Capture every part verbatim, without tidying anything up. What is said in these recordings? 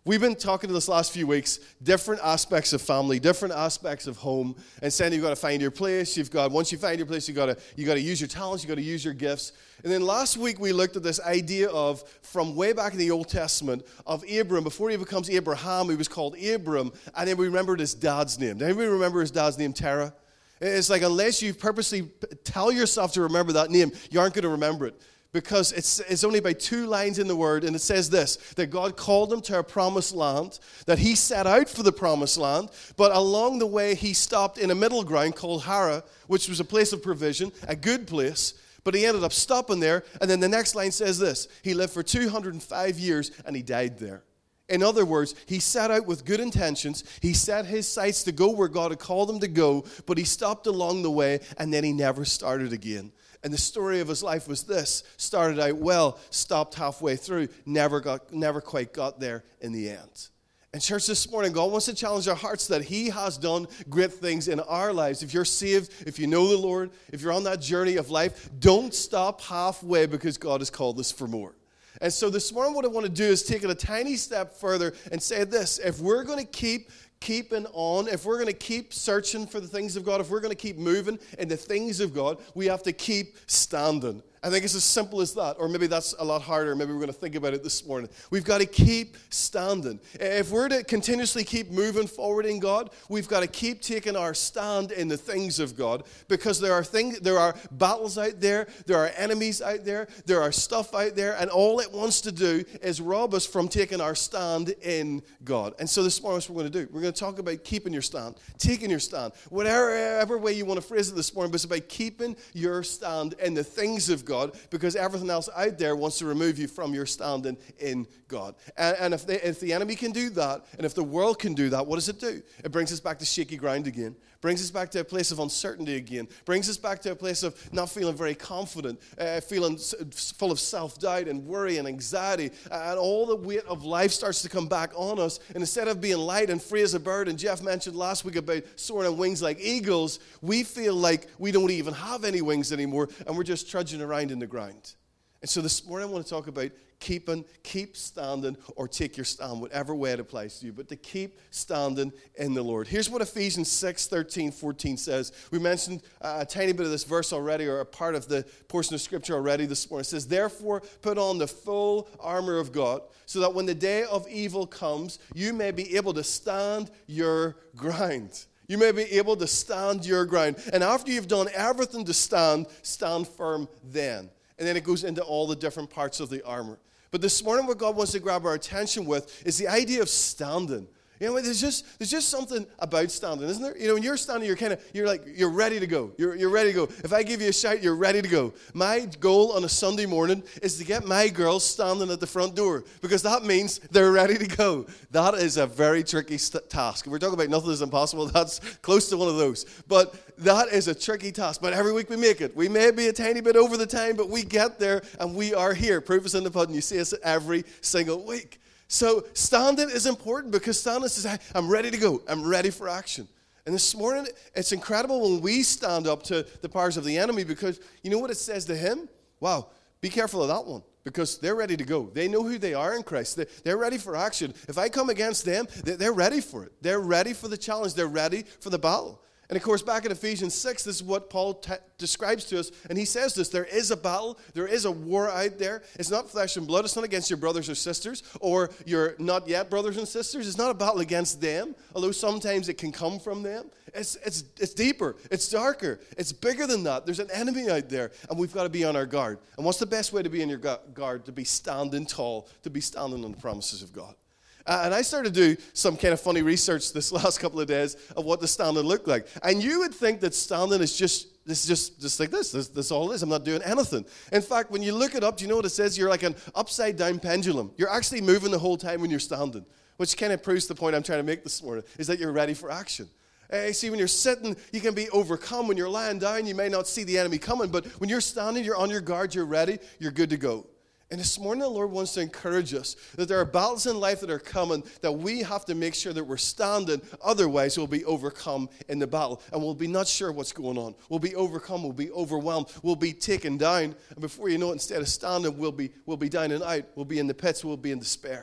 We've been talking to this last few weeks, different aspects of family, different aspects of home, and saying you've got to find your place. You've got once you find your place, you've got to you got to use your talents, you've got to use your gifts. And then last week we looked at this idea of, from way back in the Old Testament, of Abram. Before he becomes Abraham, he was called Abram, and then we remembered his dad's name. Does anybody remember his dad's name, Terah? It's like unless you purposely tell yourself to remember that name, you aren't going to remember it. Because it's, it's only by two lines in the Word, and it says this, that God called him to a promised land, that he set out for the promised land, but along the way he stopped in a middle ground called Haran, which was a place of provision, a good place, but he ended up stopping there, and then the next line says this, he lived for two hundred five years, and he died there. In other words, he set out with good intentions, he set his sights to go where God had called him to go, but he stopped along the way, and then he never started again. And the story of his life was this: started out well, stopped halfway through, never got, never quite got there in the end. And church, this morning, God wants to challenge our hearts that he has done great things in our lives. If you're saved, if you know the Lord, if you're on that journey of life, don't stop halfway because God has called us for more. And so this morning, what I want to do is take it a tiny step further and say this: if we're going to keep keeping on, if we're going to keep searching for the things of God, if we're going to keep moving in the things of God, we have to keep standing. I think it's as simple as that, or maybe that's a lot harder. Maybe we're going to think about it this morning. We've got to keep standing. If we're to continuously keep moving forward in God, we've got to keep taking our stand in the things of God, because there are things, there are battles out there, there are enemies out there, there are stuff out there, and all it wants to do is rob us from taking our stand in God. And so this morning, what we're going to do, we're going to talk about keeping your stand, taking your stand, whatever way you want to phrase it this morning, but it's about keeping your stand in the things of God. God, because everything else out there wants to remove you from your standing in God. And, and if, they, if the enemy can do that, and if the world can do that, what does it do? It brings us back to shaky ground again. Brings us back to a place of uncertainty again. Brings us back to a place of not feeling very confident, uh, feeling full of self-doubt and worry and anxiety. And all the weight of life starts to come back on us. And instead of being light and free as a bird, and Jeff mentioned last week about soaring on wings like eagles, we feel like we don't even have any wings anymore, and we're just trudging around in the ground. And so this morning I want to talk about keeping, keep standing, or take your stand, whatever way it applies to you, but to keep standing in the Lord. Here's what Ephesians six, thirteen, fourteen says. We mentioned a tiny bit of this verse already, or a part of the portion of Scripture already this morning. It says, therefore, put on the full armor of God, so that when the day of evil comes, you may be able to stand your ground. You may be able to stand your ground. And after you've done everything to stand, stand firm then. And then it goes into all the different parts of the armor. But this morning, what God wants to grab our attention with is the idea of standing. You know, there's just there's just something about standing, isn't there? You know, when you're standing, you're kind of you're like you're ready to go. You're you're ready to go. If I give you a shout, you're ready to go. My goal on a Sunday morning is to get my girls standing at the front door, because that means they're ready to go. That is a very tricky st- task. If we're talking about nothing is impossible, that's close to one of those. But that is a tricky task. But every week we make it. We may be a tiny bit over the time, but we get there and we are here. Proof is in the pudding. You see us every single week. So standing is important, because standing says, I'm ready to go. I'm ready for action. And this morning, it's incredible when we stand up to the powers of the enemy, because you know what it says to him? Wow, be careful of that one, because they're ready to go. They know who they are in Christ. They're ready for action. If I come against them, they're ready for it. They're ready for the challenge. They're ready for the battle. And of course, back in Ephesians six, this is what Paul t- describes to us. And he says this: there is a battle, there is a war out there. It's not flesh and blood. It's not against your brothers or sisters, or your not yet brothers and sisters. It's not a battle against them, although sometimes it can come from them. It's, it's, it's deeper. It's darker. It's bigger than that. There's an enemy out there, and we've got to be on our guard. And what's the best way to be on your guard? To be standing tall, to be standing on the promises of God. Uh, and I started to do some kind of funny research this last couple of days of what the standing looked like. And you would think that standing is just this is just, just like this. this. This all it is. I'm not doing anything. In fact, when you look it up, do you know what it says? You're like an upside-down pendulum. You're actually moving the whole time when you're standing, which kind of proves the point I'm trying to make this morning, is that you're ready for action. Uh, see, when you're sitting, you can be overcome. When you're lying down, you may not see the enemy coming. But when you're standing, you're on your guard, you're ready, you're good to go. And this morning, the Lord wants to encourage us that there are battles in life that are coming that we have to make sure that we're standing. Otherwise, we'll be overcome in the battle. And we'll be not sure what's going on. We'll be overcome. We'll be overwhelmed. We'll be taken down. And before you know it, instead of standing, we'll be, we'll be down and out. We'll be in the pits. We'll be in despair.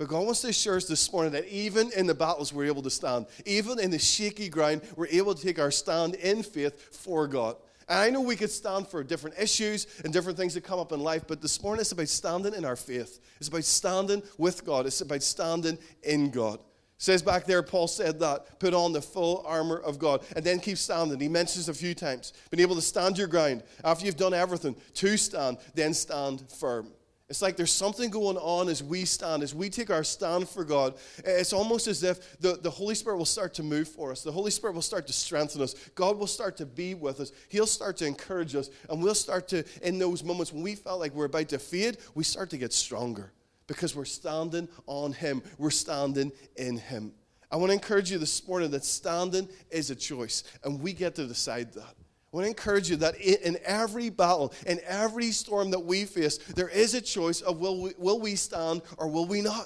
But God wants to assure us this morning that even in the battles, we're able to stand. Even in the shaky ground, we're able to take our stand in faith for God. And I know we could stand for different issues and different things that come up in life, but this morning it's about standing in our faith. It's about standing with God. It's about standing in God. It says back there, Paul said that, put on the full armor of God, and then keep standing. He mentions a few times, being able to stand your ground. After you've done everything, to stand, then stand firm. It's like there's something going on as we stand, as we take our stand for God. It's almost as if the, the Holy Spirit will start to move for us. The Holy Spirit will start to strengthen us. God will start to be with us. He'll start to encourage us. And we'll start to, in those moments when we felt like we're about to fade, we start to get stronger because we're standing on Him. We're standing in Him. I want to encourage you this morning that standing is a choice, and we get to decide that. I want to encourage you that in every battle, in every storm that we face, there is a choice of will we, will we stand or will we not?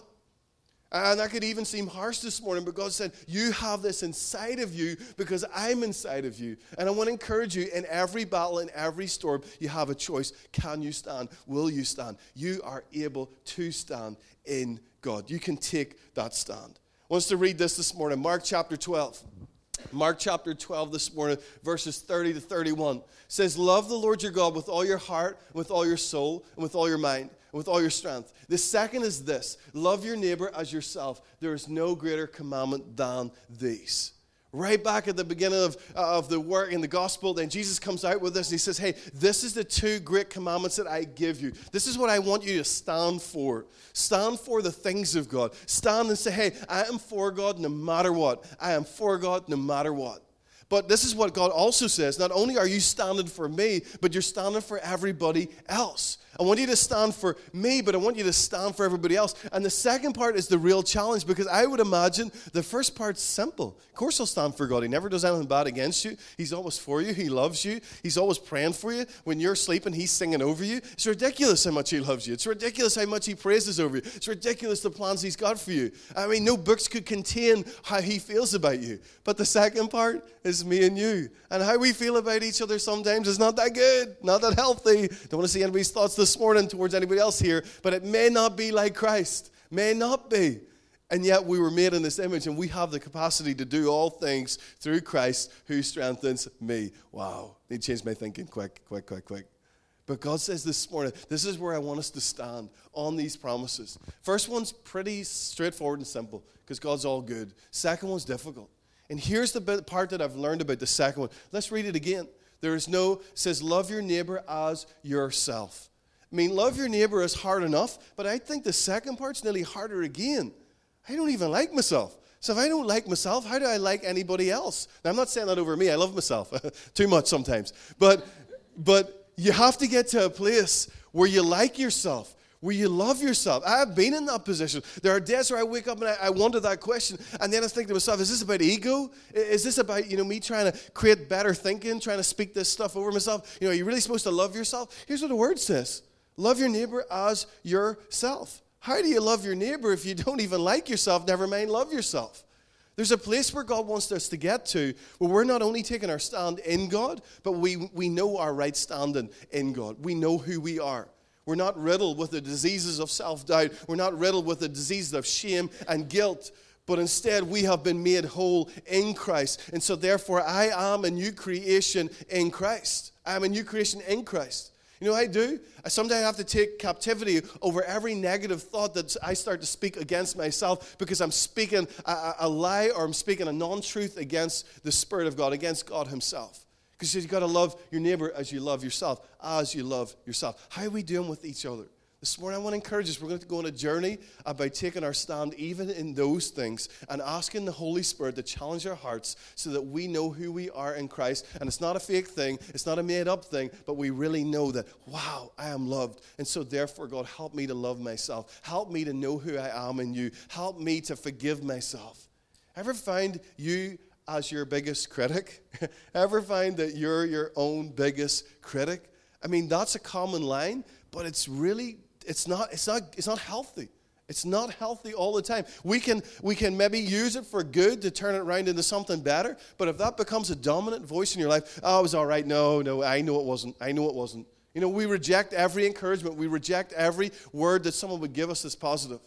And that could even seem harsh this morning, but God said, you have this inside of you because I'm inside of you. And I want to encourage you, in every battle, in every storm, you have a choice. Can you stand? Will you stand? You are able to stand in God. You can take that stand. I want us to read this this morning, Mark chapter twelve. Mark chapter twelve this morning, verses thirty to thirty-one, says, love the Lord your God with all your heart, with all your soul, and with all your mind, and with all your strength. The second is this, love your neighbor as yourself. There is no greater commandment than these. Right back at the beginning of, uh, of the work in the gospel, then Jesus comes out with this and he says, hey, this is the two great commandments that I give you. This is what I want you to stand for. Stand for the things of God. Stand and say, hey, I am for God no matter what. I am for God no matter what. But this is what God also says. Not only are you standing for me, but you're standing for everybody else. I want you to stand for me, but I want you to stand for everybody else. And the second part is the real challenge, because I would imagine the first part's simple. Of course he'll stand for God. He never does anything bad against you. He's always for you. He loves you. He's always praying for you. When you're sleeping, he's singing over you. It's ridiculous how much he loves you. It's ridiculous how much he praises over you. It's ridiculous the plans he's got for you. I mean, no books could contain how he feels about you. But the second part is me and you. And how we feel about each other sometimes is not that good, not that healthy. Don't want to see anybody's thoughts this morning towards anybody else here, but it may not be like Christ. May not be. And yet we were made in this image, and we have the capacity to do all things through Christ who strengthens me. Wow. Need to change my thinking quick, quick, quick, quick. But God says this morning, this is where I want us to stand on these promises. First one's pretty straightforward and simple, because God's all good. Second one's difficult. And here's the bit, part that I've learned about the second one. Let's read it again. There is no, it says, love your neighbor as yourself. I mean, love your neighbor is hard enough, but I think the second part's nearly harder again. I don't even like myself. So if I don't like myself, how do I like anybody else? Now, I'm not saying that over me. I love myself too much sometimes. But, but you have to get to a place where you like yourself, where you love yourself. I've been in that position. There are days where I wake up and I, I wonder that question, and then I think to myself, is this about ego? Is this about, you know, me trying to create better thinking, trying to speak this stuff over myself? You know, are you really supposed to love yourself? Here's what the word says. Love your neighbor as yourself. How do you love your neighbor if you don't even like yourself? Never mind love yourself. There's a place where God wants us to get to where we're not only taking our stand in God, but we, we know our right standing in God. We know who we are. We're not riddled with the diseases of self-doubt. We're not riddled with the diseases of shame and guilt. But instead, we have been made whole in Christ. And so therefore, I am a new creation in Christ. I am a new creation in Christ. You know what I do? I sometimes have to take captivity over every negative thought that I start to speak against myself because I'm speaking a, a lie or I'm speaking a non-truth against the Spirit of God, against God himself. Because you've got to love your neighbor as you love yourself, as you love yourself. How are we doing with each other? This morning I want to encourage us. We're going to go on a journey about taking our stand even in those things and asking the Holy Spirit to challenge our hearts so that we know who we are in Christ. And it's not a fake thing. It's not a made-up thing. But we really know that, wow, I am loved. And so therefore, God, help me to love myself. Help me to know who I am in you. Help me to forgive myself. Ever find you as your biggest critic? Ever find that you're your own biggest critic? I mean, that's a common line, but it's really... It's not, it's not, it's not healthy. It's not healthy all the time. We can, we can maybe use it for good to turn it around into something better, but if that becomes a dominant voice in your life, oh, it was all right. No, no, I know it wasn't. I know it wasn't. You know, we reject every encouragement. We reject every word that someone would give us that's positive.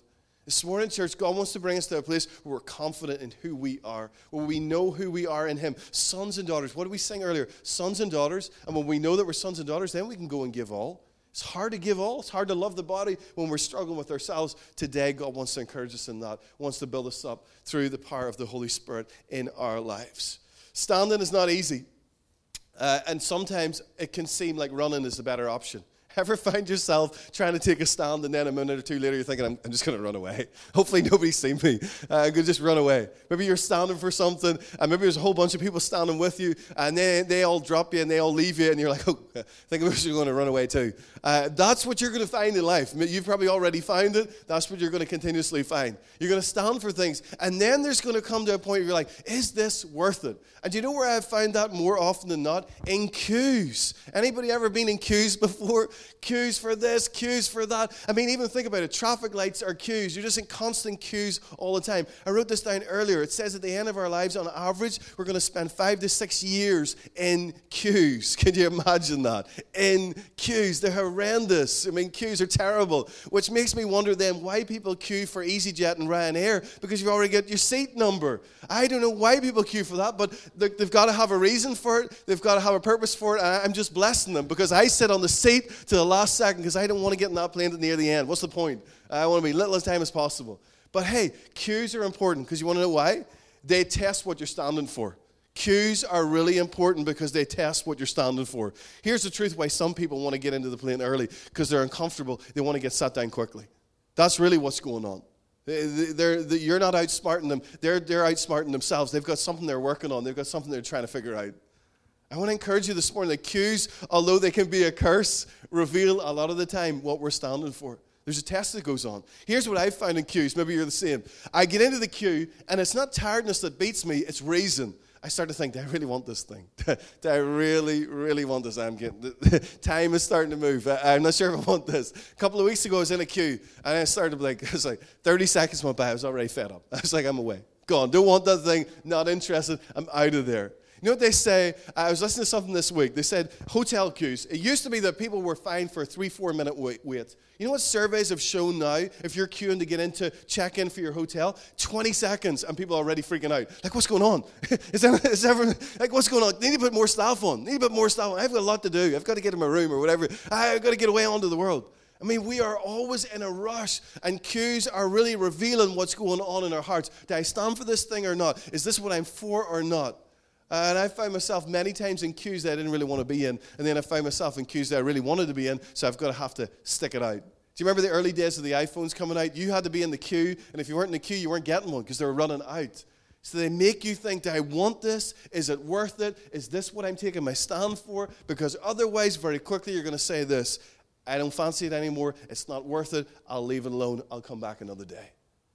This morning, church, God wants to bring us to a place where we're confident in who we are, where we know who we are in him. Sons and daughters. What did we sing earlier? Sons and daughters. And when we know that we're sons and daughters, then we can go and give all. It's hard to give all. It's hard to love the body when we're struggling with ourselves. Today, God wants to encourage us in that, wants to build us up through the power of the Holy Spirit in our lives. Standing is not easy. Uh, and sometimes it can seem like running is the better option. Ever find yourself trying to take a stand and then a minute or two later you're thinking, I'm, I'm just going to run away. Hopefully nobody's seen me. Uh, I'm going to just run away. Maybe you're standing for something and maybe there's a whole bunch of people standing with you and they, they all drop you and they all leave you and you're like, oh, I think I'm just going to run away too. Uh, that's what you're going to find in life. You've probably already found it. That's what you're going to continuously find. You're going to stand for things and then there's going to come to a point where you're like, is this worth it? And do you know where I've found that more often than not? In queues. Anybody ever been in queues before? Queues for this, queues for that. I mean, even think about it. Traffic lights are queues. You're just in constant queues all the time. I wrote this down earlier. It says at the end of our lives, on average, we're going to spend five to six years in queues. Can you imagine that? In queues. They're horrendous. I mean, queues are terrible. Which makes me wonder then why people queue for EasyJet and Ryanair, because you've already got your seat number. I don't know why people queue for that, but they've got to have a reason for it. They've got to have a purpose for it. And I'm just blessing them because I sit on the seat to the last second because I don't want to get in that plane near the end. What's the point? I want to be little as time as possible. But hey, queues are important because you want to know why? They test what you're standing for. Queues are really important because they test what you're standing for. Here's the truth why some people want to get into the plane early because they're uncomfortable. They want to get sat down quickly. That's really what's going on. They're, they're, you're not outsmarting them. They're, they're outsmarting themselves. They've got something they're working on. They've got something they're trying to figure out. I want to encourage you this morning that queues, although they can be a curse, reveal a lot of the time what we're standing for. There's a test that goes on. Here's what I've found in queues. Maybe you're the same. I get into the queue, and it's not tiredness that beats me. It's reason. I start to think, do I really want this thing? Do I really, really want this? I'm getting, time is starting to move. I, I'm not sure if I want this. A couple of weeks ago, I was in a queue, and I started to be like, it was like thirty seconds went by. I was already fed up. I was like, I'm away. Gone. Don't want that thing. Not interested. I'm out of there. You know what they say? I was listening to something this week. They said hotel queues. It used to be that people were fined for a three, four minute wait. You know what surveys have shown now? If you're queuing to get into check-in for your hotel, twenty seconds and people are already freaking out. Like, what's going on? is, that, is everyone, like, what's going on? They need to put more staff on. They need to put more staff on. I've got a lot to do. I've got to get in my room or whatever. I've got to get away onto the world. I mean, we are always in a rush, and queues are really revealing what's going on in our hearts. Do I stand for this thing or not? Is this what I'm for or not? Uh, and I found myself many times in queues that I didn't really want to be in, and then I found myself in queues that I really wanted to be in, so I've got to have to stick it out. Do you remember the early days of the iPhones coming out? You had to be in the queue, and if you weren't in the queue, you weren't getting one because they were running out. So they make you think, do I want this? Is it worth it? Is this what I'm taking my stand for? Because otherwise, very quickly, you're going to say this, I don't fancy it anymore. It's not worth it. I'll leave it alone. I'll come back another day.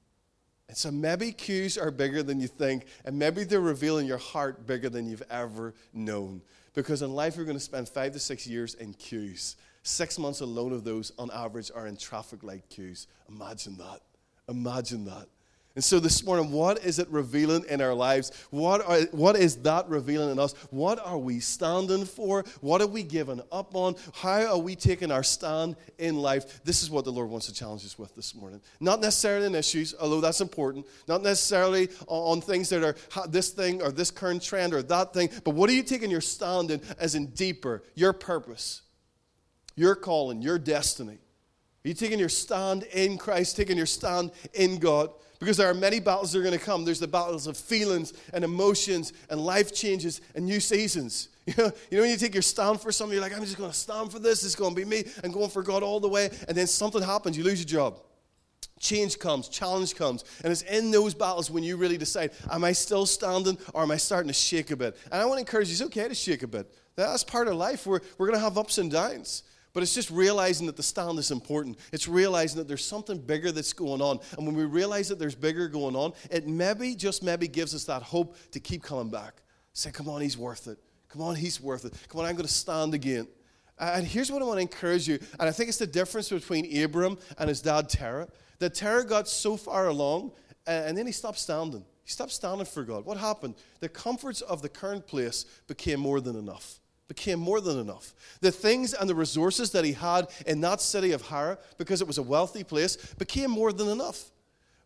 And so maybe queues are bigger than you think, and maybe they're revealing your heart bigger than you've ever known. Because in life, we're going to spend five to six years in queues. Six months alone of those, on average, are in traffic light queues. Imagine that. Imagine that. And so this morning, what is it revealing in our lives? What are, what is that revealing in us? What are we standing for? What are we giving up on? How are we taking our stand in life? This is what the Lord wants to challenge us with this morning. Not necessarily in issues, although that's important. Not necessarily on, on things that are this thing or this current trend or that thing. But what are you taking your stand in as in deeper? Your purpose, your calling, your destiny. Are you taking your stand in Christ, taking your stand in God? Because there are many battles that are going to come. There's the battles of feelings and emotions and life changes and new seasons. You know, you know when you take your stand for something, you're like, I'm just going to stand for this. It's going to be me. I'm going for God all the way. And then something happens. You lose your job. Change comes. Challenge comes. And it's in those battles when you really decide, am I still standing or am I starting to shake a bit? And I want to encourage you, it's okay to shake a bit. That's part of life. We're, we're going to have ups and downs. But it's just realizing that the stand is important. It's realizing that there's something bigger that's going on. And when we realize that there's bigger going on, it maybe, just maybe gives us that hope to keep coming back. Say, come on, he's worth it. Come on, he's worth it. Come on, I'm going to stand again. And here's what I want to encourage you. And I think it's the difference between Abram and his dad, Terah. That Terah got so far along, and then he stopped standing. He stopped standing for God. What happened? The comforts of the current place became more than enough. Became more than enough. The things and the resources that he had in that city of Haran, because it was a wealthy place, became more than enough.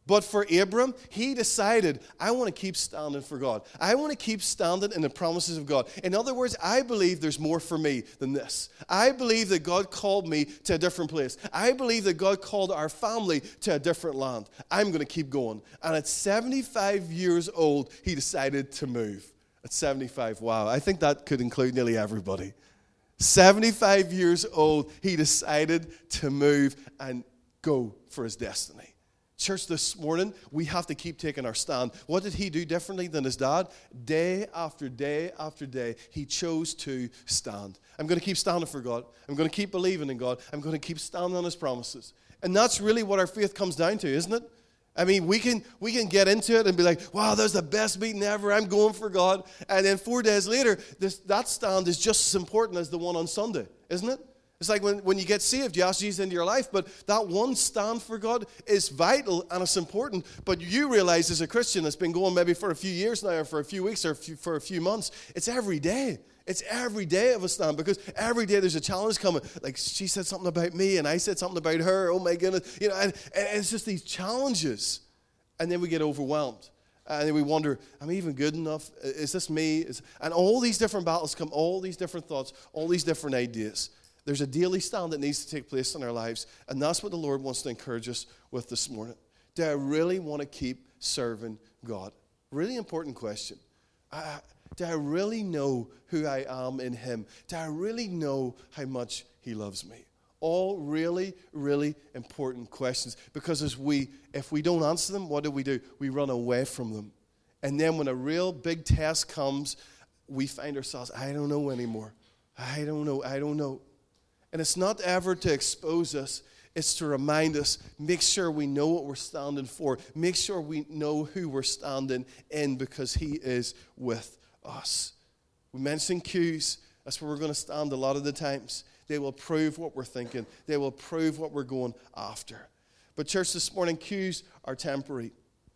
But for Abram, he decided, I want to keep standing for God. I want to keep standing in the promises of God. In other words, I believe there's more for me than this. I believe that God called me to a different place. I believe that God called our family to a different land. I'm going to keep going. And at seventy-five years old, he decided to move. At seventy-five, wow, I think that could include nearly everybody. seventy-five years old, he decided to move and go for his destiny. Church, this morning, we have to keep taking our stand. What did he do differently than his dad? Day after day after day, he chose to stand. I'm going to keep standing for God. I'm going to keep believing in God. I'm going to keep standing on his promises. And that's really what our faith comes down to, isn't it? I mean, we can we can get into it and be like, wow, that's the best meeting ever. I'm going for God. And then four days later, this, that stand is just as important as the one on Sunday, isn't it? It's like when, when you get saved, you ask Jesus into your life, but that one stand for God is vital and it's important. But you realize as a Christian that's been going maybe for a few years now or for a few weeks or a few, for a few months, it's every day. It's every day of a stand because every day there's a challenge coming. Like she said something about me and I said something about her. Oh my goodness. You know, and, and it's just these challenges. And then we get overwhelmed. And then we wonder, am I even good enough? Is this me? Is, and all these different battles come, all these different thoughts, all these different ideas. There's a daily stand that needs to take place in our lives, and that's what the Lord wants to encourage us with this morning. Do I really want to keep serving God? Really important question. I, do I really know who I am in Him? Do I really know how much He loves me? All really, really important questions, because as we, if we don't answer them, what do we do? We run away from them. And then when a real big test comes, we find ourselves, I don't know anymore. I don't know, I don't know. And it's not ever to expose us. It's to remind us, make sure we know what we're standing for. Make sure we know who we're standing in because He is with us. We mentioned cues. That's where we're going to stand a lot of the times. They will prove what we're thinking. They will prove what we're going after. But church, this morning, cues are temporary.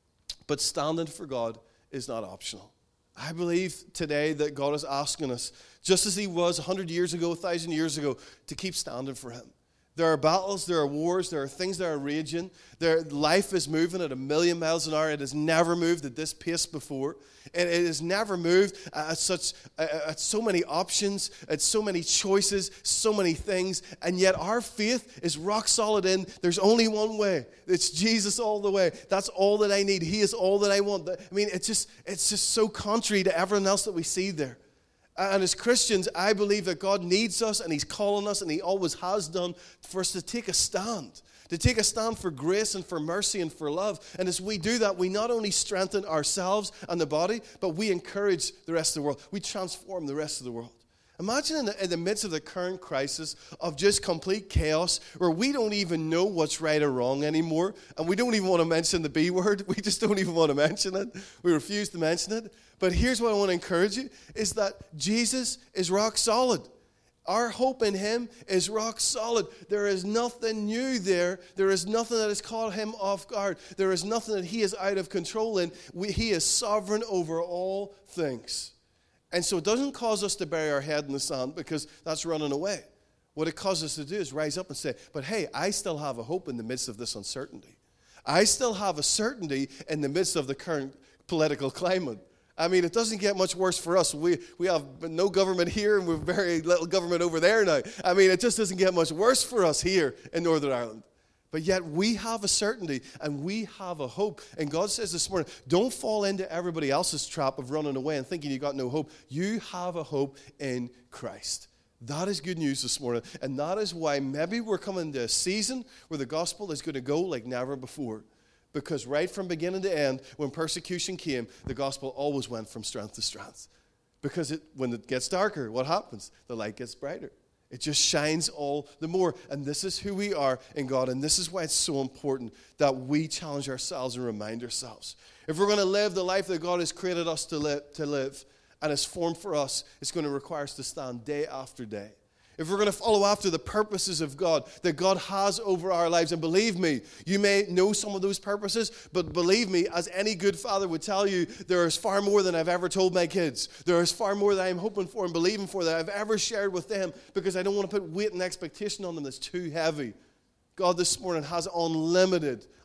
But standing for God is not optional. I believe today that God is asking us, just as He was one hundred years ago, one thousand years ago, to keep standing for Him. There are battles, there are wars, there are things that are raging. There, life is moving at a million miles an hour. It has never moved at this pace before. And it has never moved at such at so many options, at so many choices, so many things. And yet our faith is rock solid in there's only one way. It's Jesus all the way. That's all that I need. He is all that I want. I mean, it's just it's just so contrary to everyone else that we see there. And as Christians, I believe that God needs us and He's calling us, and He always has done, for us to take a stand. To take a stand for grace and for mercy and for love. And as we do that, we not only strengthen ourselves and the body, but we encourage the rest of the world. We transform the rest of the world. Imagine in the, in the midst of the current crisis of just complete chaos, where we don't even know what's right or wrong anymore, and we don't even want to mention the B word. We just don't even want to mention it. We refuse to mention it. But here's what I want to encourage you, is that Jesus is rock solid. Our hope in Him is rock solid. There is nothing new there. There is nothing that has caught Him off guard. There is nothing that He is out of control in. We, he is sovereign over all things. And so it doesn't cause us to bury our head in the sand, because that's running away. What it causes us to do is rise up and say, but hey, I still have a hope in the midst of this uncertainty. I still have a certainty in the midst of the current political climate. I mean, it doesn't get much worse for us. We we have no government here, and we've very little government over there now. I mean, it just doesn't get much worse for us here in Northern Ireland. But yet we have a certainty and we have a hope. And God says this morning, don't fall into everybody else's trap of running away and thinking you got no hope. You have a hope in Christ. That is good news this morning. And that is why maybe we're coming to a season where the gospel is going to go like never before. Because right from beginning to end, when persecution came, the gospel always went from strength to strength. Because it, when it gets darker, what happens? The light gets brighter. It just shines all the more. And this is who we are in God. And this is why it's so important that we challenge ourselves and remind ourselves. If we're going to live the life that God has created us to live, to live and has formed for us, it's going to require us to stand day after day. If we're going to follow after the purposes of God that God has over our lives, and believe me, you may know some of those purposes, but believe me, as any good father would tell you, there is far more than I've ever told my kids. There is far more that I'm hoping for and believing for that I've ever shared with them, because I don't want to put weight and expectation on them that's too heavy. God this morning has unlimited,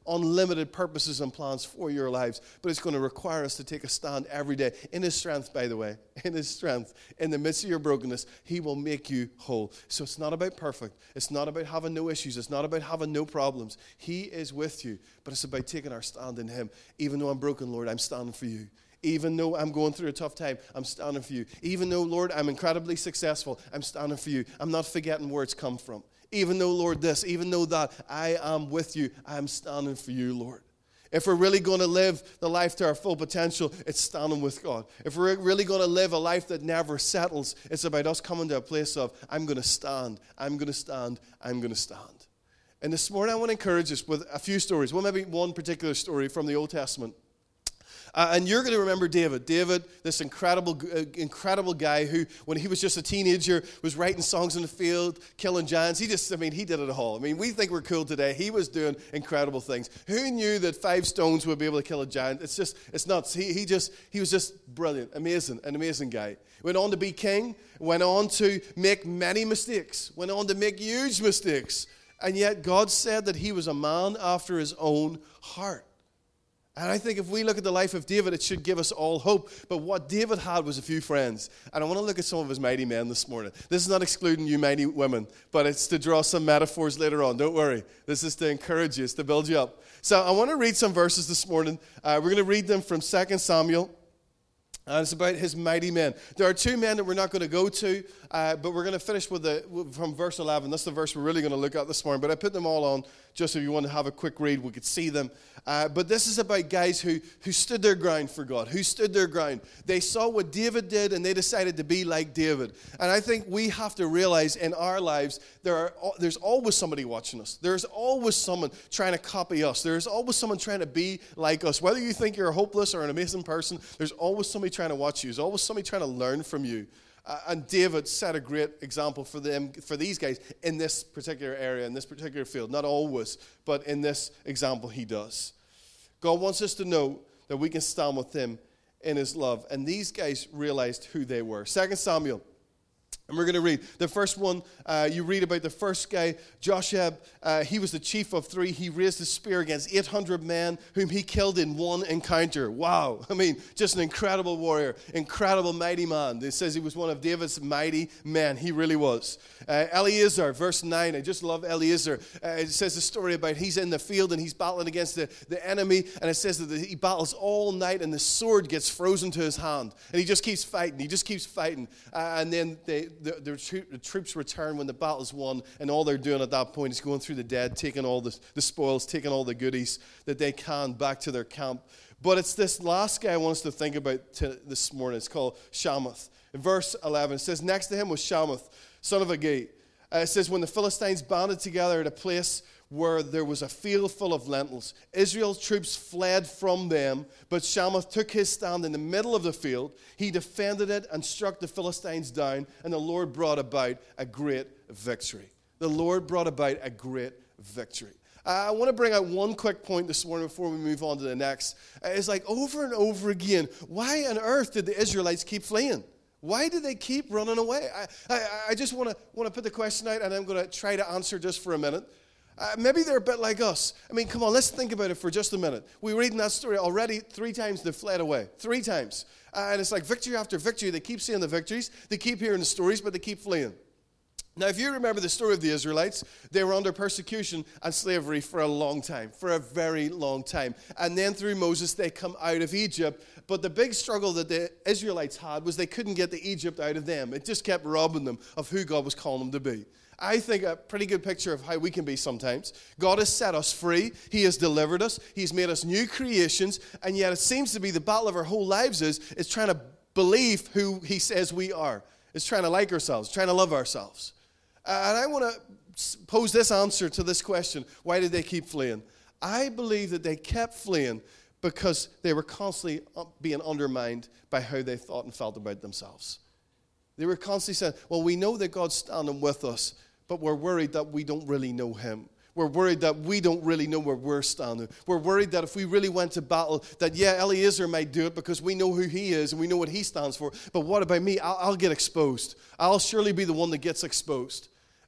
unlimited purposes and plans for your lives. But it's going to require us to take a stand every day. In His strength, by the way, in His strength, in the midst of your brokenness, He will make you whole. So it's not about perfect. It's not about having no issues. It's not about having no problems. He is with you. But it's about taking our stand in Him. Even though I'm broken, Lord, I'm standing for you. Even though I'm going through a tough time, I'm standing for you. Even though, Lord, I'm incredibly successful, I'm standing for you. I'm not forgetting where it's come from. Even though, Lord, this, even though that, I am with you. I'm standing for you, Lord. If we're really going to live the life to our full potential, it's standing with God. If we're really going to live a life that never settles, it's about us coming to a place of, I'm going to stand, I'm going to stand, I'm going to stand. And this morning I want to encourage us with a few stories. Well, maybe one particular story from the Old Testament. Uh, and you're going to remember David. David, this incredible, uh, incredible guy who, when he was just a teenager, was writing songs in the field, killing giants. He just, I mean, he did it all. I mean, we think we're cool today. He was doing incredible things. Who knew that five stones would be able to kill a giant? It's just, it's nuts. He, he just, he was just brilliant, amazing, an amazing guy. Went on to be king, went on to make many mistakes, went on to make huge mistakes. And yet God said that he was a man after His own heart. And I think if we look at the life of David, it should give us all hope. But what David had was a few friends. And I want to look at some of his mighty men this morning. This is not excluding you mighty women, but it's to draw some metaphors later on. Don't worry. This is to encourage you. It's to build you up. So I want to read some verses this morning. Uh, we're going to read them from Second Samuel. And it's about his mighty men. There are two men that we're not going to go to, uh, but we're going to finish with the from verse eleven. That's the verse we're really going to look at this morning. But I put them all on just if you want to have a quick read, we could see them. Uh, but this is about guys who, who stood their ground for God, who stood their ground. They saw what David did, and they decided to be like David. And I think we have to realize in our lives, there are there's always somebody watching us. There's always someone trying to copy us. There's always someone trying to be like us. Whether you think you're hopeless or an amazing person, there's always somebody trying to watch you. There's always somebody trying to learn from you. Uh, and David set a great example for them, for these guys in this particular area, in this particular field. Not always, but in this example, he does. God wants us to know that we can stand with Him in His love. And these guys realized who they were. Second Samuel. And we're going to read the first one. Uh, you read about the first guy, Joshua. Uh, he was the chief of three. He raised his spear against eight hundred men, whom he killed in one encounter. Wow. I mean, just an incredible warrior, incredible mighty man. It says he was one of David's mighty men. He really was. Uh, Eleazar, verse nine. I just love Eleazar. Uh, it says the story about he's in the field and he's battling against the, the enemy. And it says that he battles all night and the sword gets frozen to his hand. And he just keeps fighting. He just keeps fighting. Uh, and then they... The, the, troop, the troops return when the battle's won, and all they're doing at that point is going through the dead, taking all the, the spoils, taking all the goodies that they can back to their camp. But it's this last guy I want us to think about to, this morning. It's called Shammath. In verse eleven, it says, next to him was Shammath, son of Agee. Uh, it says, when the Philistines banded together at a place where there was a field full of lentils, Israel's troops fled from them, but Shammath took his stand in the middle of the field. He defended it and struck the Philistines down, and the Lord brought about a great victory. The Lord brought about a great victory. I want to bring out one quick point this morning before we move on to the next. It's like over and over again, why on earth did the Israelites keep fleeing? Why do they keep running away? I, I, I just want to want to put the question out, and I'm going to try to answer just for a minute. Uh, maybe they're a bit like us. I mean, come on, let's think about it for just a minute. We read in that story already three times they've fled away. Three times. Uh, and it's like victory after victory. They keep seeing the victories. They keep hearing the stories, but they keep fleeing. Now, if you remember the story of the Israelites, they were under persecution and slavery for a long time, for a very long time. And then through Moses, they come out of Egypt. But the big struggle that the Israelites had was they couldn't get the Egypt out of them. It just kept robbing them of who God was calling them to be. I think a pretty good picture of how we can be sometimes. God has set us free. He has delivered us. He's made us new creations. And yet it seems to be the battle of our whole lives is, is trying to believe who He says we are. It's trying to like ourselves, trying to love ourselves. And I want to pose this answer to this question. Why did they keep fleeing? I believe that they kept fleeing because they were constantly being undermined by how they thought and felt about themselves. They were constantly saying, well, we know that God's standing with us, but we're worried that we don't really know Him. We're worried that we don't really know where we're standing. We're worried that if we really went to battle, that, yeah, Eliezer might do it because we know who he is and we know what he stands for. But what about me? I'll, I'll get exposed. I'll surely be the one that gets exposed.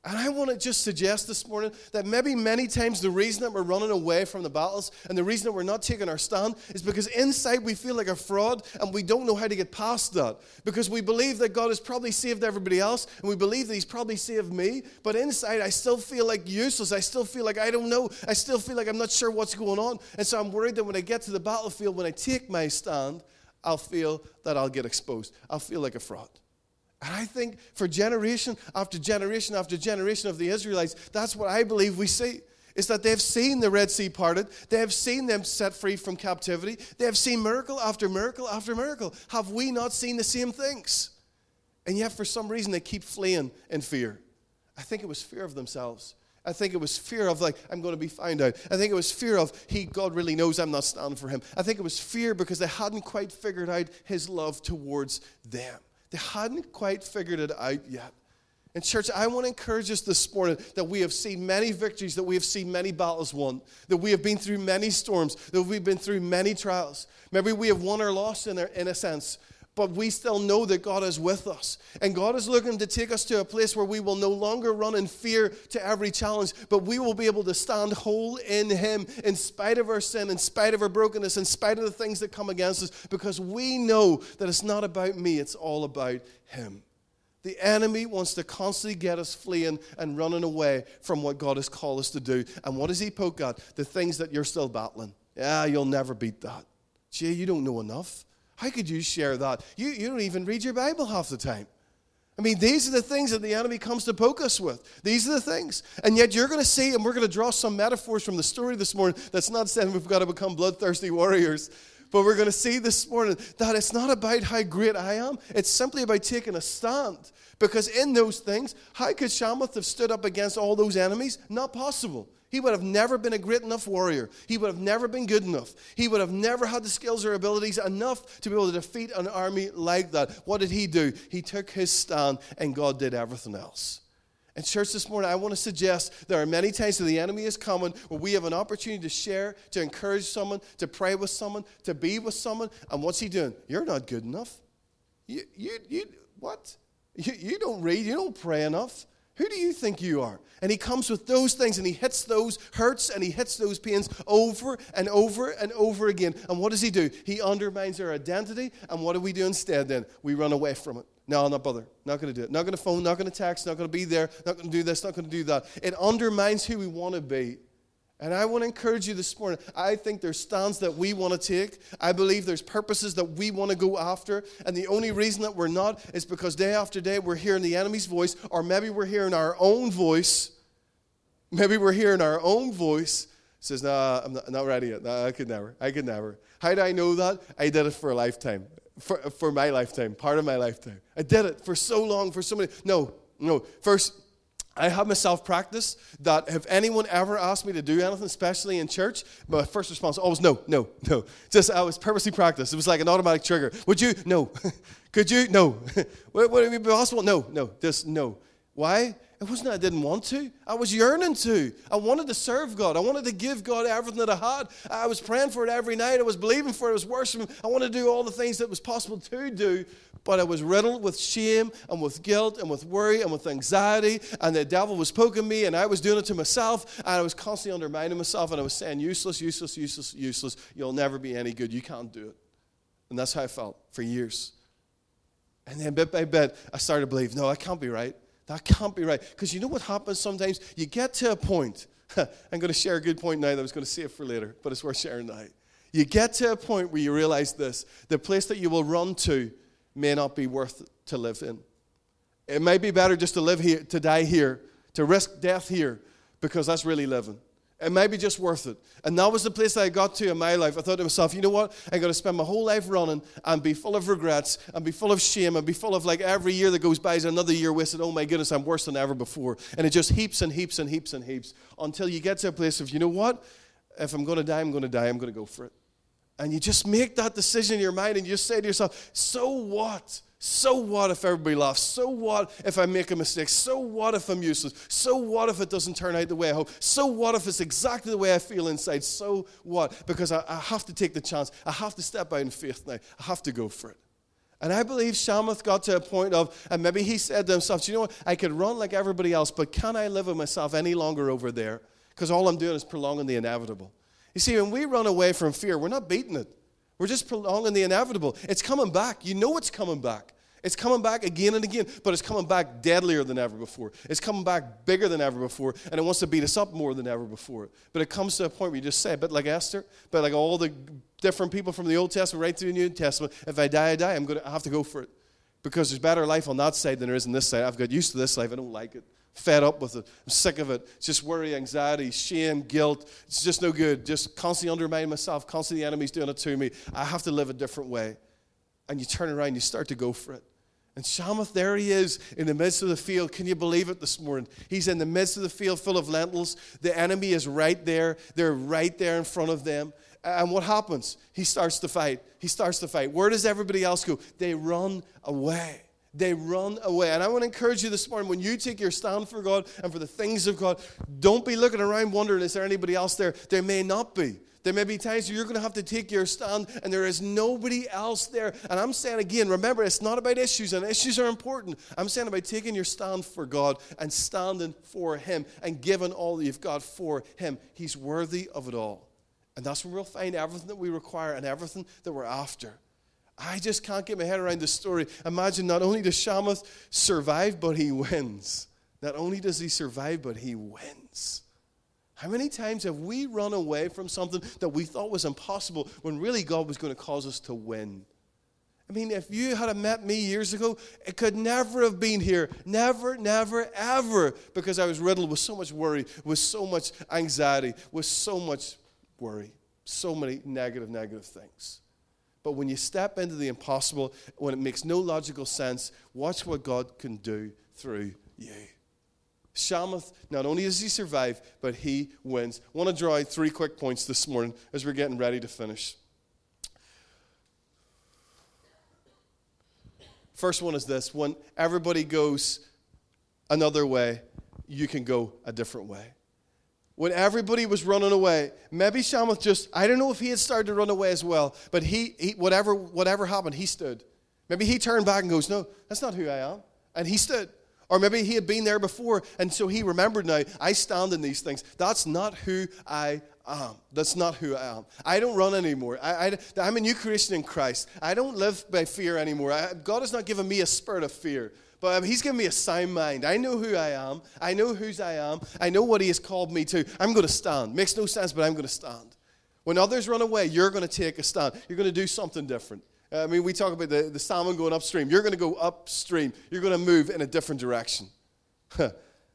And I want to just suggest this morning that maybe many times the reason that we're running away from the battles and the reason that we're not taking our stand is because inside we feel like a fraud and we don't know how to get past that. Because we believe that God has probably saved everybody else and we believe that he's probably saved me. But inside I still feel like useless. I still feel like I don't know. I still feel like I'm not sure what's going on. And so I'm worried that when I get to the battlefield, when I take my stand, I'll feel that I'll get exposed. I'll feel like a fraud. And I think for generation after generation after generation of the Israelites, that's what I believe we see, is that they've seen the Red Sea parted. They have seen them set free from captivity. They have seen miracle after miracle after miracle. Have we not seen the same things? And yet for some reason they keep fleeing in fear. I think it was fear of themselves. I think it was fear of, like, I'm going to be found out. I think it was fear of, he, God really knows I'm not standing for him. I think it was fear because they hadn't quite figured out his love towards them. They hadn't quite figured it out yet. And church, I want to encourage us this morning that we have seen many victories, that we have seen many battles won, that we have been through many storms, that we've been through many trials. Maybe we have won or lost in, our, in a sense, but we still know that God is with us. And God is looking to take us to a place where we will no longer run in fear to every challenge, but we will be able to stand whole in him in spite of our sin, in spite of our brokenness, in spite of the things that come against us, because we know that it's not about me, it's all about him. The enemy wants to constantly get us fleeing and running away from what God has called us to do. And what does he poke at? The things that you're still battling. Yeah, you'll never beat that. Gee, you don't know enough. How could you share that? You, you don't even read your Bible half the time. I mean, these are the things that the enemy comes to poke us with. These are the things. And yet you're going to see, and we're going to draw some metaphors from the story this morning that's not saying we've got to become bloodthirsty warriors. But we're going to see this morning that it's not about how great I am. It's simply about taking a stand. Because in those things, how could Shammath have stood up against all those enemies? Not possible. He would have never been a great enough warrior. He would have never been good enough. He would have never had the skills or abilities enough to be able to defeat an army like that. What did he do? He took his stand, and God did everything else. And church, this morning, I want to suggest there are many times that the enemy is coming where we have an opportunity to share, to encourage someone, to pray with someone, to be with someone. And what's he doing? You're not good enough. You, you, you, what? You, you don't read. You don't pray enough. Who do you think you are? And he comes with those things and he hits those hurts and he hits those pains over and over and over again. And what does he do? He undermines our identity. And what do we do instead then? We run away from it. No, not bother. Not going to do it. Not going to phone, not going to text, not going to be there, not going to do this, not going to do that. It undermines who we want to be. And I want to encourage you this morning. I think there's stands that we want to take. I believe there's purposes that we want to go after. And the only reason that we're not is because day after day we're hearing the enemy's voice, or maybe we're hearing our own voice. Maybe we're hearing our own voice. Says, no, nah, I'm not, not ready yet. No, I could never. I could never. How do I know that? I did it for a lifetime. For, for my lifetime. Part of my lifetime. I did it for so long, for so many. No, no. First, I have myself practice that if anyone ever asked me to do anything, especially in church, my first response always no, no, no. Just I was purposely practiced. It was like an automatic trigger. Would you? No. Could you? No. Would it be possible? No, no. Just no. Why? It wasn't that I didn't want to. I was yearning to. I wanted to serve God. I wanted to give God everything that I had. I was praying for it every night. I was believing for it. I was worshiping. I wanted to do all the things that was possible to do. But I was riddled with shame and with guilt and with worry and with anxiety. And the devil was poking me and I was doing it to myself. And I was constantly undermining myself. And I was saying, useless, useless, useless, useless. You'll never be any good. You can't do it. And that's how I felt for years. And then bit by bit, I started to believe, no, that can't be right. That can't be right. Because you know what happens sometimes? You get to a point. I'm going to share a good point now that I was going to save for later, but it's worth sharing now. You get to a point where you realize this. The place that you will run to may not be worth to live in. It might be better just to live here, to die here, to risk death here, because that's really living. It might be just worth it. And that was the place that I got to in my life. I thought to myself, you know what? I'm going to spend my whole life running and be full of regrets and be full of shame and be full of, like, every year that goes by is another year wasted. Oh my goodness, I'm worse than ever before. And it just heaps and heaps and heaps and heaps until you get to a place of, you know what? If I'm going to die, I'm going to die. I'm going to go for it. And you just make that decision in your mind and you just say to yourself, so what? So what if everybody laughs? So what if I make a mistake? So what if I'm useless? So what if it doesn't turn out the way I hope? So what if it's exactly the way I feel inside? So what? Because I, I have to take the chance. I have to step out in faith now. I have to go for it. And I believe Shammath got to a point of, and maybe he said to himself, do you know what, I could run like everybody else, but can I live with myself any longer over there? Because all I'm doing is prolonging the inevitable. You see, when we run away from fear, we're not beating it. We're just prolonging the inevitable. It's coming back. You know it's coming back. It's coming back again and again, but it's coming back deadlier than ever before. It's coming back bigger than ever before, and it wants to beat us up more than ever before. But it comes to a point where you just say, a bit like Esther, but like all the different people from the Old Testament right through the New Testament, if I die, I die. I'm going to have to go for it. Because there's better life on that side than there is on this side. I've got used to this life. I don't like it. Fed up with it. I'm sick of it. It's just worry, anxiety, shame, guilt. It's just no good. Just constantly undermining myself. Constantly the enemy's doing it to me. I have to live a different way. And you turn around, you start to go for it. And Shammath, there he is in the midst of the field. Can you believe it this morning? He's in the midst of the field full of lentils. The enemy is right there. They're right there in front of them. And what happens? He starts to fight. He starts to fight. Where does everybody else go? They run away. They run away. And I want to encourage you this morning, when you take your stand for God and for the things of God, don't be looking around wondering, is there anybody else there? There may not be. There may be times where you're going to have to take your stand and there is nobody else there. And I'm saying again, remember, it's not about issues, and issues are important. I'm saying about taking your stand for God and standing for Him and giving all that you've got for Him. He's worthy of it all. And that's where we'll find everything that we require and everything that we're after. I just can't get my head around this story. Imagine, not only does Shammath survive, but he wins. Not only does he survive, but he wins. How many times have we run away from something that we thought was impossible when really God was going to cause us to win? I mean, if you had met me years ago, it could never have been here. Never, never, ever. Because I was riddled with so much worry, with so much anxiety, with so much worry. So many negative, negative things. But when you step into the impossible, when it makes no logical sense, watch what God can do through you. Shammath, not only does he survive, but he wins. I want to draw out three quick points this morning as we're getting ready to finish. First one is this: when everybody goes another way, you can go a different way. When everybody was running away, maybe Shammath just, I don't know if he had started to run away as well, but he, he whatever, whatever happened, he stood. Maybe he turned back and goes, no, that's not who I am. And he stood. Or maybe he had been there before, and so he remembered now, I stand in these things. That's not who I am. That's not who I am. I don't run anymore. I, I, I'm a new creation in Christ. I don't live by fear anymore. I, God has not given me a spirit of fear, but um, He's given me a sound mind. I know who I am. I know whose I am. I know what He has called me to. I'm going to stand. Makes no sense, but I'm going to stand. When others run away, you're going to take a stand. You're going to do something different. I mean, we talk about the, the salmon going upstream. You're going to go upstream. You're going to move in a different direction. I,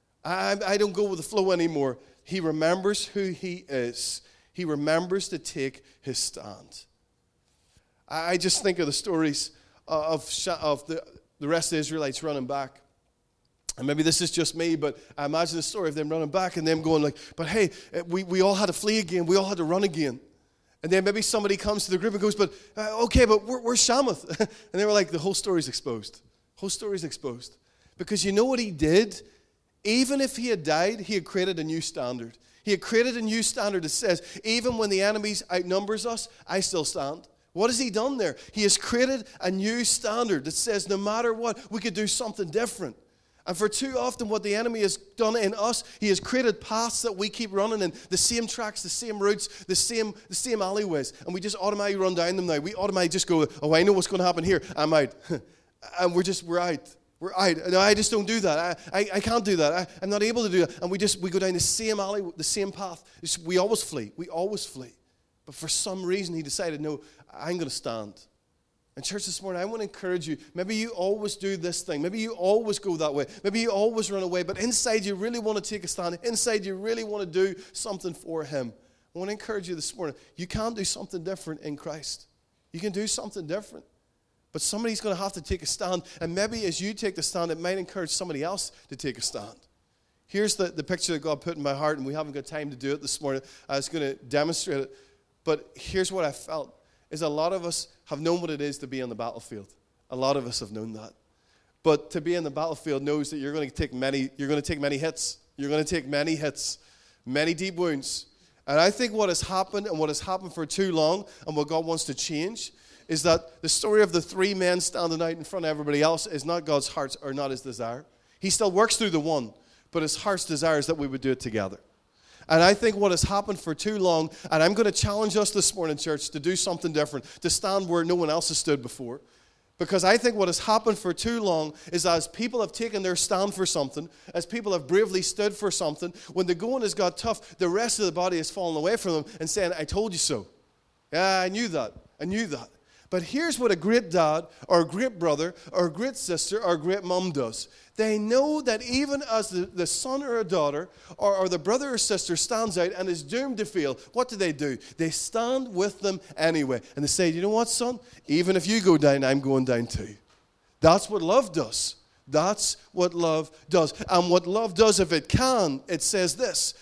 I don't go with the flow anymore. He remembers who he is. He remembers to take his stand. I, I just think of the stories of, of the, the rest of the Israelites running back. And maybe this is just me, but I imagine the story of them running back and them going like, but hey, we, we all had to flee again. We all had to run again. And then maybe somebody comes to the group and goes, but, uh, okay, but we're, we're Shammath. And they were like, the whole story's exposed. Whole story's exposed. Because you know what he did? Even if he had died, he had created a new standard. He had created a new standard that says, even when the enemy outnumbers us, I still stand. What has he done there? He has created a new standard that says no matter what, we could do something different. And for too often what the enemy has done in us, he has created paths that we keep running in, the same tracks, the same routes, the same the same alleyways, and we just automatically run down them now. We automatically just go, oh, I know what's going to happen here. I'm out. And we're just, we're out. We're out. No, I just don't do that. I, I, I can't do that. I, I'm not able to do that. And we just, we go down the same alley, the same path. It's, we always flee. We always flee. But for some reason, he decided, no, I'm going to stand. And church, this morning, I want to encourage you. Maybe you always do this thing. Maybe you always go that way. Maybe you always run away. But inside, you really want to take a stand. Inside, you really want to do something for him. I want to encourage you this morning. You can do something different in Christ. You can do something different. But somebody's going to have to take a stand. And maybe as you take the stand, it might encourage somebody else to take a stand. Here's the, the picture that God put in my heart, and we haven't got time to do it this morning. I was going to demonstrate it. But here's what I felt. Is a lot of us have known what it is to be on the battlefield. A lot of us have known that. But to be in the battlefield knows that you're going to take many, you're going to take many hits. You're going to take many hits, many deep wounds. And I think what has happened and what has happened for too long and what God wants to change is that the story of the three men standing out in front of everybody else is not God's heart or not his desire. He still works through the one, but his heart's desire is that we would do it together. And I think what has happened for too long, and I'm going to challenge us this morning, church, to do something different, to stand where no one else has stood before. Because I think what has happened for too long is as people have taken their stand for something, as people have bravely stood for something, when the going has got tough, the rest of the body has fallen away from them and saying, I told you so. Yeah, I knew that. I knew that. But here's what a great dad or a great brother or a great sister or a great mom does. They know that even as the, the son or a daughter or, or the brother or sister stands out and is doomed to fail, what do they do? They stand with them anyway. And they say, you know what, son? Even if you go down, I'm going down too. That's what love does. That's what love does. And what love does, if it can, it says this.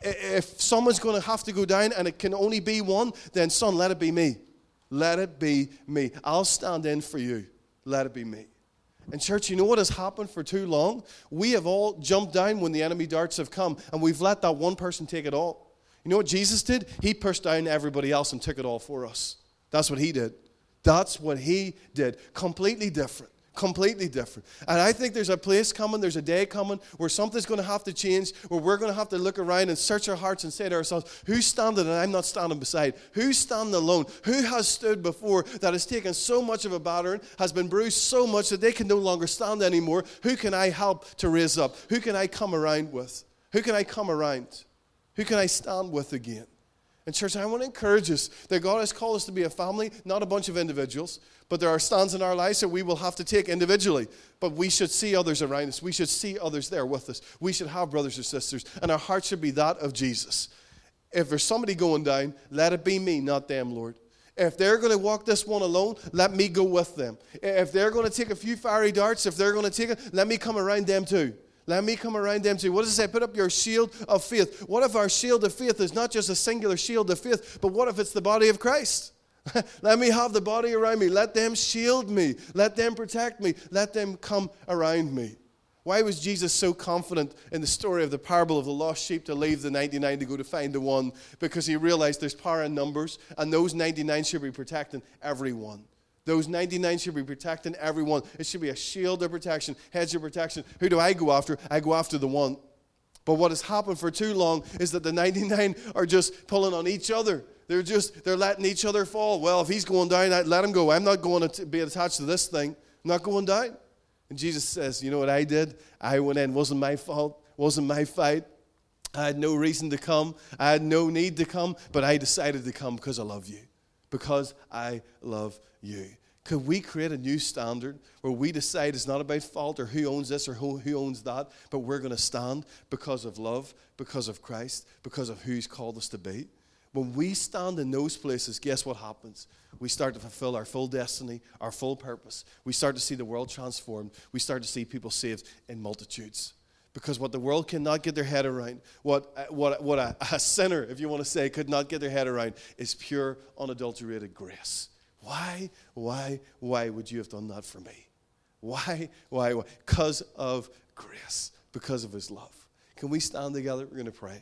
If someone's going to have to go down and it can only be one, then son, let it be me. Let it be me. I'll stand in for you. Let it be me. And church, you know what has happened for too long? We have all jumped down when the enemy darts have come, and we've let that one person take it all. You know what Jesus did? He pushed down everybody else and took it all for us. That's what he did. That's what he did. Completely different. Completely different. And I think there's a place coming, there's a day coming where something's going to have to change, where we're going to have to look around and search our hearts and say to ourselves, who's standing and I'm not standing beside? Who's standing alone? Who has stood before that has taken so much of a battering, has been bruised so much that they can no longer stand anymore? Who can I help to raise up? Who can I come around with? Who can I come around? Who can I stand with again? And church, I want to encourage us that God has called us to be a family, not a bunch of individuals. But there are stands in our lives that we will have to take individually. But we should see others around us. We should see others there with us. We should have brothers or sisters. And our heart should be that of Jesus. If there's somebody going down, let it be me, not them, Lord. If they're going to walk this one alone, let me go with them. If they're going to take a few fiery darts, if they're going to take it, let me come around them too. Let me come around them too. What does it say? Put up your shield of faith. What if our shield of faith is not just a singular shield of faith, but what if it's the body of Christ? Let me have the body around me. Let them shield me. Let them protect me. Let them come around me. Why was Jesus so confident in the story of the parable of the lost sheep to leave the ninety-nine to go to find the one? Because he realized there's power in numbers, and those ninety-nine should be protecting everyone. Those ninety-nine should be protecting everyone. It should be a shield of protection, hedge of protection. Who do I go after? I go after the one. But what has happened for too long is that the ninety-nine are just pulling on each other. They're just, they're letting each other fall. Well, if he's going down, I'd let him go. I'm not going to be attached to this thing. I'm not going down. And Jesus says, you know what I did? I went in. It wasn't my fault. It wasn't my fight. I had no reason to come. I had no need to come. But I decided to come because I love you. Because I love you. Could we create a new standard where we decide it's not about fault or who owns this or who, who owns that, but we're going to stand because of love, because of Christ, because of who he's called us to be? When we stand in those places, guess what happens? We start to fulfill our full destiny, our full purpose. We start to see the world transformed. We start to see people saved in multitudes. Because what the world cannot get their head around, what, what, what a, a sinner, if you want to say, could not get their head around, is pure, unadulterated grace. Why, why, why would you have done that for me? Why, why, why? Because of grace, because of his love. Can we stand together? We're going to pray.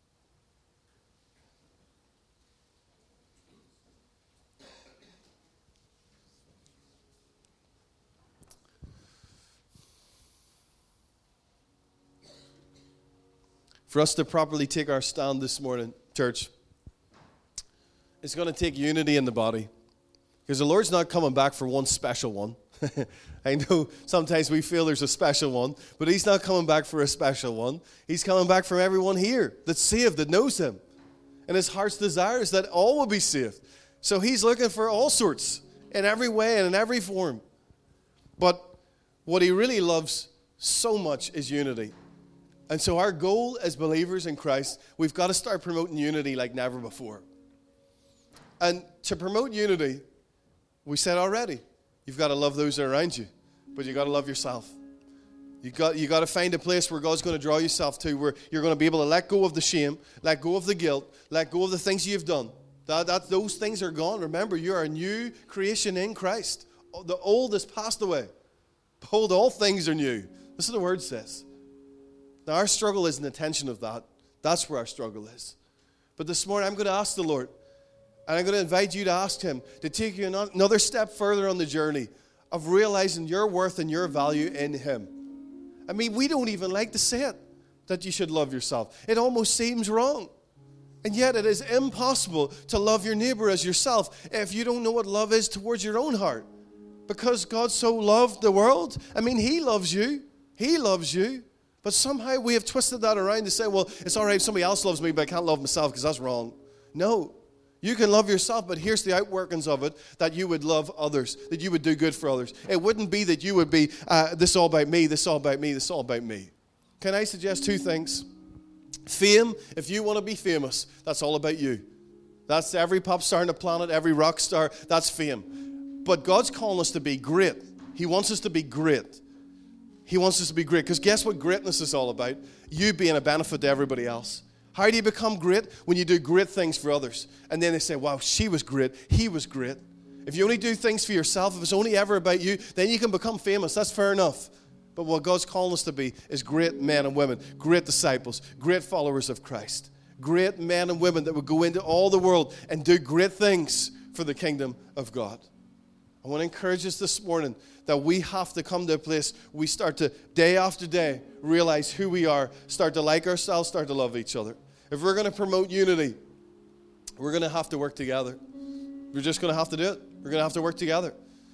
For us to properly take our stand this morning, church, it's going to take unity in the body. Because the Lord's not coming back for one special one. I know sometimes we feel there's a special one, but he's not coming back for a special one. He's coming back for everyone here that's saved, that knows him. And his heart's desire is that all will be saved. So he's looking for all sorts, in every way and in every form. But what he really loves so much is unity. And so our goal as believers in Christ, we've got to start promoting unity like never before. And to promote unity, we said already, you've got to love those that are around you, but you've got to love yourself. You've got, you got to find a place where God's going to draw yourself to, where you're going to be able to let go of the shame, let go of the guilt, let go of the things you've done. That, that, those things are gone. Remember, you are a new creation in Christ. The old has passed away. Behold, all things are new. This is what the word says. Now, our struggle isn't the tension of that. That's where our struggle is. But this morning, I'm going to ask the Lord, And I'm going to invite you to ask him to take you another step further on the journey of realizing your worth and your value in him. I mean, we don't even like to say it, that you should love yourself. It almost seems wrong. And yet it is impossible to love your neighbor as yourself if you don't know what love is towards your own heart. Because God so loved the world. I mean, he loves you. He loves you. But somehow we have twisted that around to say, well, it's all right if somebody else loves me, but I can't love myself because that's wrong. No. You can love yourself, but here's the outworkings of it, that you would love others, that you would do good for others. It wouldn't be that you would be, uh, this is all about me, this is all about me, this is all about me. Can I suggest two things? Fame, if you want to be famous, that's all about you. That's every pop star on the planet, every rock star, that's fame. But God's calling us to be great. He wants us to be great. He wants us to be great. Because guess what greatness is all about? You being a benefit to everybody else. How do you become great? When you do great things for others. And then they say, wow, she was great, he was great. If you only do things for yourself, if it's only ever about you, then you can become famous. That's fair enough. But what God's calling us to be is great men and women, great disciples, great followers of Christ. Great men and women that would go into all the world and do great things for the kingdom of God. I want to encourage us this morning that we have to come to a place where we start to, day after day, realize who we are, start to like ourselves, start to love each other. If we're going to promote unity, we're going to have to work together. We're just going to have to do it. We're going to have to work together.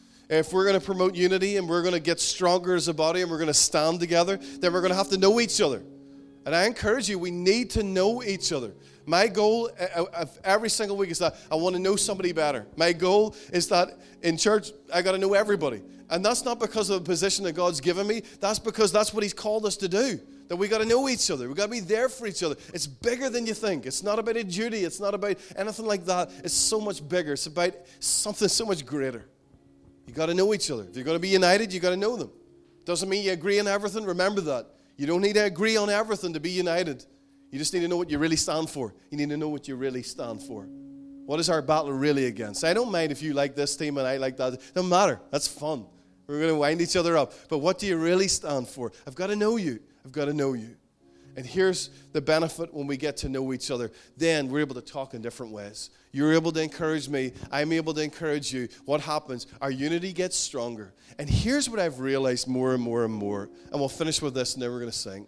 If we're going to promote unity and we're going to get stronger as a body and we're going to stand together, then we're going to have to know each other. And I encourage you, we need to know each other. My goal every single week is that I want to know somebody better. My goal is that in church, I got to know everybody. And that's not because of the position that God's given me. That's because that's what he's called us to do. That we got to know each other. We got to be there for each other. It's bigger than you think. It's not about a duty. It's not about anything like that. It's so much bigger. It's about something so much greater. You got to know each other. If you're going to be united, you got to know them. Doesn't mean you agree on everything. Remember that. You don't need to agree on everything to be united. You just need to know what you really stand for. You need to know what you really stand for. What is our battle really against? I don't mind if you like this team and I like that. It doesn't matter. That's fun. We're going to wind each other up. But what do you really stand for? I've got to know you. I've got to know you. And here's the benefit when we get to know each other. Then we're able to talk in different ways. You're able to encourage me. I'm able to encourage you. What happens? Our unity gets stronger. And here's what I've realized more and more and more. And we'll finish with this and then we're going to sing.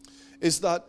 Is that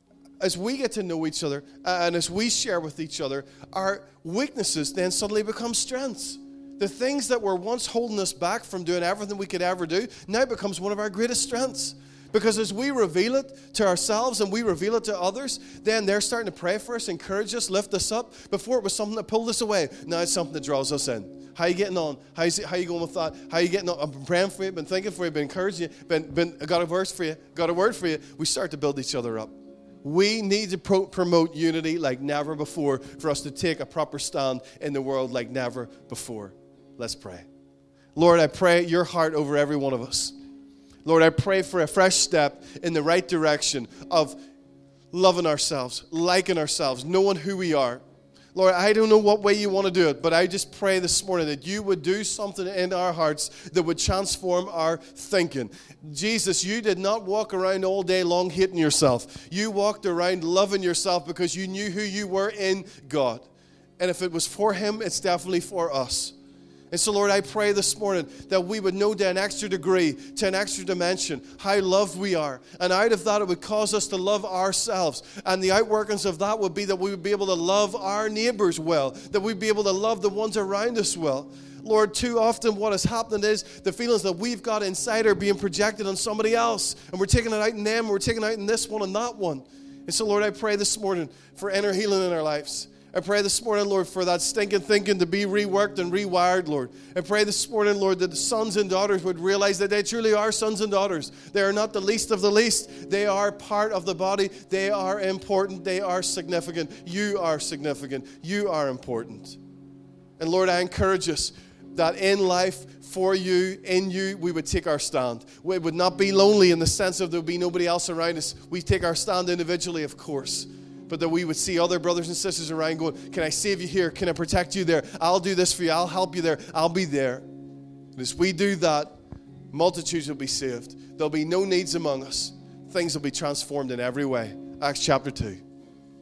as we get to know each other and as we share with each other, our weaknesses then suddenly become strengths. The things that were once holding us back from doing everything we could ever do now becomes one of our greatest strengths. Because as we reveal it to ourselves and we reveal it to others, then they're starting to pray for us, encourage us, lift us up. Before it was something that pulled us away. Now it's something that draws us in. How are you getting on? How's it, how are you going with that? How are you getting on? I've been praying for you, been thinking for you, been encouraging you, been, been, got a verse for you, got a word for you. We start to build each other up. We need to pro- promote unity like never before for us to take a proper stand in the world like never before. Let's pray. Lord, I pray your heart over every one of us. Lord, I pray for a fresh step in the right direction of loving ourselves, liking ourselves, knowing who we are. Lord, I don't know what way you want to do it, but I just pray this morning that you would do something in our hearts that would transform our thinking. Jesus, you did not walk around all day long hating yourself. You walked around loving yourself because you knew who you were in God. And if it was for him, it's definitely for us. And so, Lord, I pray this morning that we would know to an extra degree, to an extra dimension, how loved we are. And out of that, it would cause us to love ourselves. And the outworkings of that would be that we would be able to love our neighbors well, that we'd be able to love the ones around us well. Lord, too often what has happened is the feelings that we've got inside are being projected on somebody else. And we're taking it out in them, and we're taking it out in this one and that one. And so, Lord, I pray this morning for inner healing in our lives. I pray this morning, Lord, for that stinking thinking to be reworked and rewired, Lord. I pray this morning, Lord, that the sons and daughters would realize that they truly are sons and daughters. They are not the least of the least. They are part of the body. They are important. They are significant. You are significant. You are important. And Lord, I encourage us that in life, for you, in you, we would take our stand. We would not be lonely in the sense of there would be nobody else around us. We take our stand individually, of course. But that we would see other brothers and sisters around going, can I save you here? Can I protect you there? I'll do this for you. I'll help you there. I'll be there. And as we do that, multitudes will be saved. There'll be no needs among us. Things will be transformed in every way. Acts chapter two.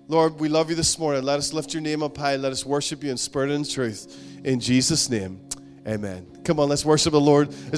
Lord, we love you this morning. Let us lift your name up high. Let us worship you in spirit and in truth. In Jesus' name, amen. Come on, let's worship the Lord.